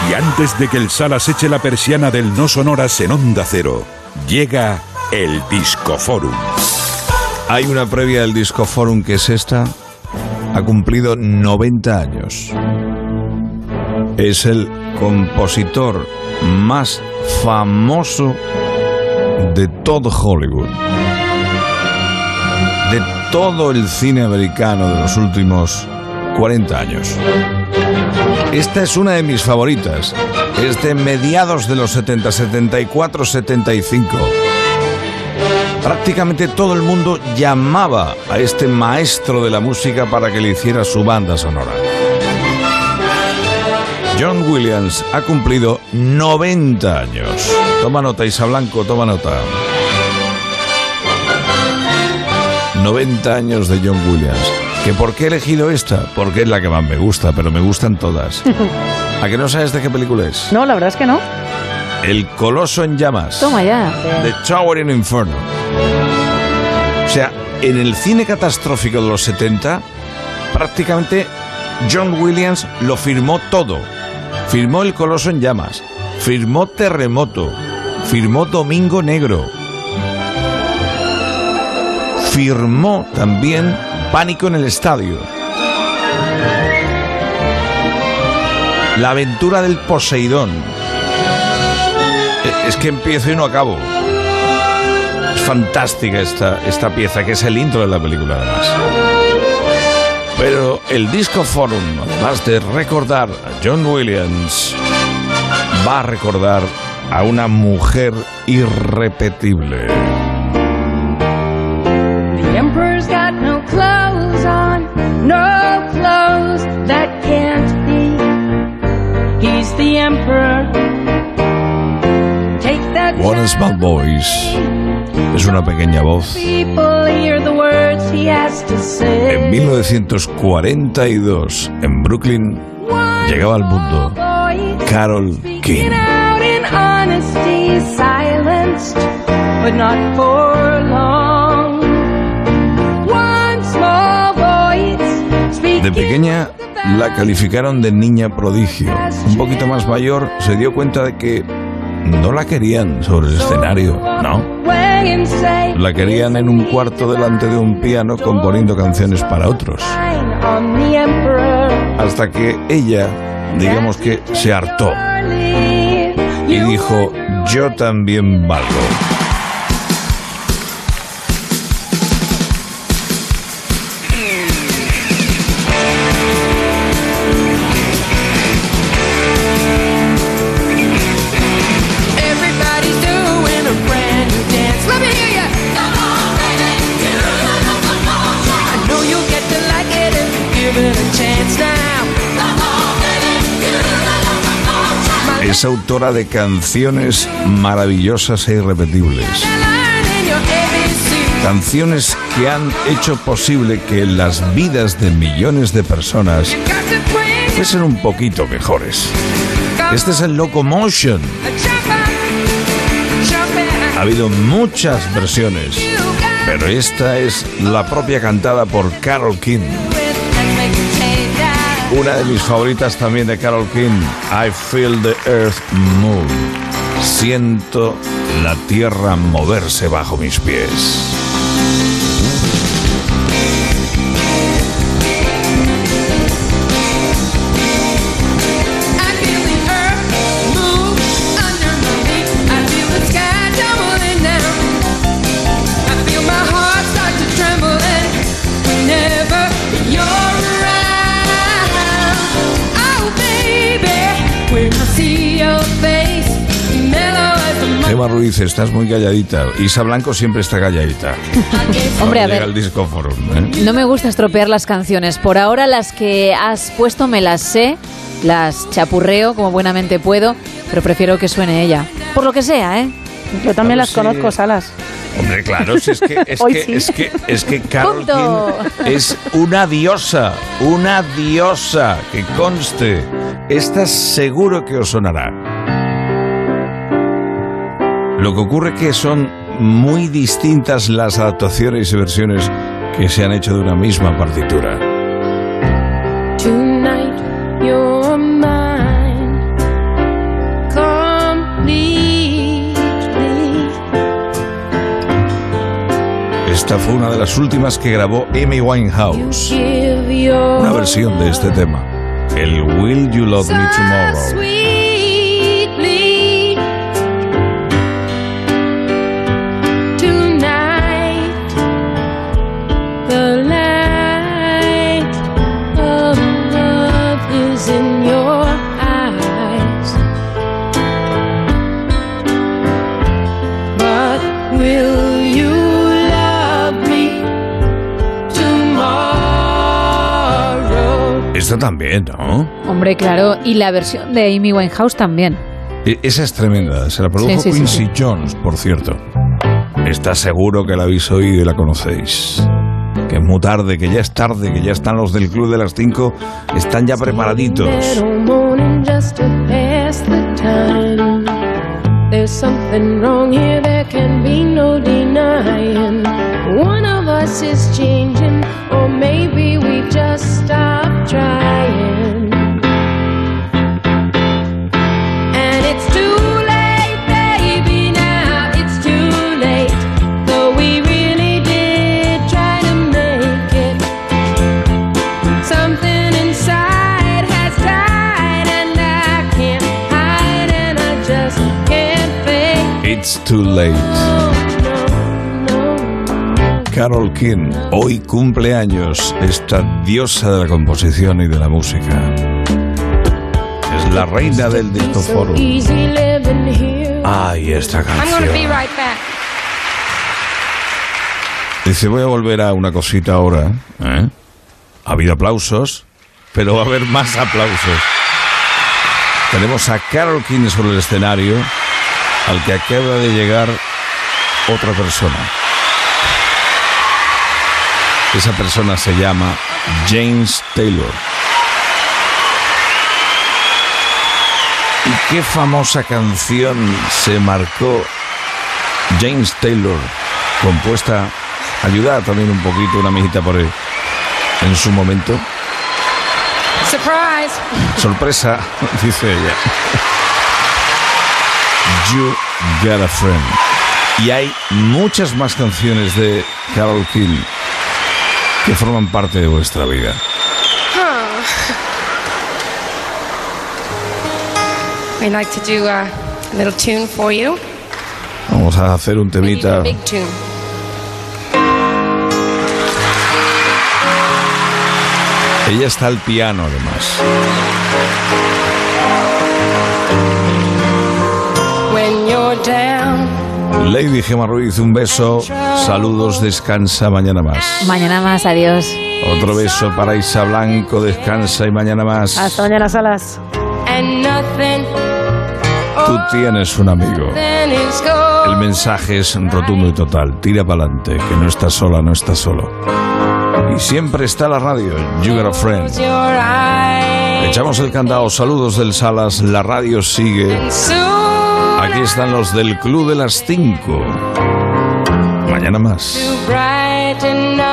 Y antes de que el Salas eche la persiana del No Sonoras en Onda Cero, llega el Discoforum. Hay una previa del Discoforum que es esta. Ha cumplido 90 años. Es el compositor más famoso de todo Hollywood, de todo el cine americano de los últimos 40 años. Esta es una de mis favoritas. Es de mediados de los 70, 74, 75. Prácticamente todo el mundo llamaba a este maestro de la música para que le hiciera su banda sonora. John Williams ha cumplido 90 años. Toma nota, Isa Blanco, toma nota. 90 años de John Williams. ¿Que por qué he elegido esta? Porque es la que más me gusta, pero me gustan todas. ¿A que no sabes de qué película es? No, la verdad es que no. El Coloso en Llamas. Toma ya. The Towering Inferno. O sea, en el cine catastrófico de los 70, prácticamente John Williams lo firmó todo. Firmó El Coloso en Llamas, firmó Terremoto, firmó Domingo Negro, firmó también Pánico en el Estadio, La Aventura del Poseidón. Es que empiezo y no acabo. Es fantástica esta pieza, que es el intro de la película además. Pero el Discoforum, además de recordar a John Williams, va a recordar a una mujer irrepetible. The emperor's got no clothes on, no clothes that can't be. He's the emperor. Take that. One Small Voice. Es una pequeña voz. En 1942, en Brooklyn, llegaba al mundo Carole King. De pequeña la calificaron de niña prodigio. Un poquito más mayor se dio cuenta de que no la querían sobre el escenario, no. La querían en un cuarto delante de un piano componiendo canciones para otros. Hasta que ella, digamos que se hartó y dijo, yo también valgo. Es autora de canciones maravillosas e irrepetibles. Canciones que han hecho posible que las vidas de millones de personas fuesen un poquito mejores. Este es el Locomotion. Ha habido muchas versiones, pero esta es la propia cantada por Carole King. Una de mis favoritas también de Carole King, I Feel the Earth Move. Siento la tierra moverse bajo mis pies. Gemma Ruiz, estás muy calladita. Isa Blanco siempre está calladita. Hombre, a ver, el Discoforum, ¿eh? No me gusta estropear las canciones. Por ahora las que has puesto me las sé, las chapurreo como buenamente puedo, pero prefiero que suene ella. Por lo que sea, ¿eh? Yo también Claro, las sí. conozco, Salas. Hombre, claro, si es que Carole ¡Punto! King es una diosa, que conste. Esta seguro que os sonará. Lo que ocurre es que son muy distintas las adaptaciones y versiones que se han hecho de una misma partitura. Tonight you're mine. Esta fue una de las últimas que grabó Amy Winehouse. Una versión de este tema, el Will You Love Me Tomorrow. Esta también, ¿no? Hombre, claro, y la versión de Amy Winehouse también. Esa es tremenda, se la produjo Quincy Jones, por cierto. Está seguro que la habéis oído y la conocéis. Que es muy tarde, que ya es tarde, que ya están los del Club de las 5, están ya preparaditos. There's something wrong here, there can be no denying. One of us is changing, or maybe we just stopped trying. And it's too late, baby, now it's too late. Though we really did try to make it. Something inside has died, and I can't hide, and I just can't. It's too late. Carole King, hoy cumple años, esta diosa de la composición y de la música. Es la reina del discoforo. Ay, esta canción. Dice, voy a volver a una cosita ahora. Ha habido aplausos, pero va a haber más aplausos. Tenemos a Carole King sobre el escenario, al que acaba de llegar otra persona. Esa persona se llama James Taylor. ¿Y qué famosa canción se marcó James Taylor, compuesta, ayudada también un poquito, una mijita por él, en su momento? Surprise. Sorpresa, dice ella. You Got a Friend. Y hay muchas más canciones de Carole King que forman parte de vuestra vida. I'd like to do a little tune for you. Vamos a hacer un temita. Big tune. Ella está al piano, además. When you're down. Lady Gemma Ruiz, un beso, saludos, descansa, mañana más. Mañana más, adiós. Otro beso para Isa Blanco, descansa y mañana más. Hasta mañana, Salas. Tú tienes un amigo. El mensaje es rotundo y total, tira para adelante, que no estás sola, no estás solo. Y siempre está la radio, You Got a Friend. Echamos el candado, saludos del Salas, la radio sigue. Aquí están los del Club de las 5. Mañana más.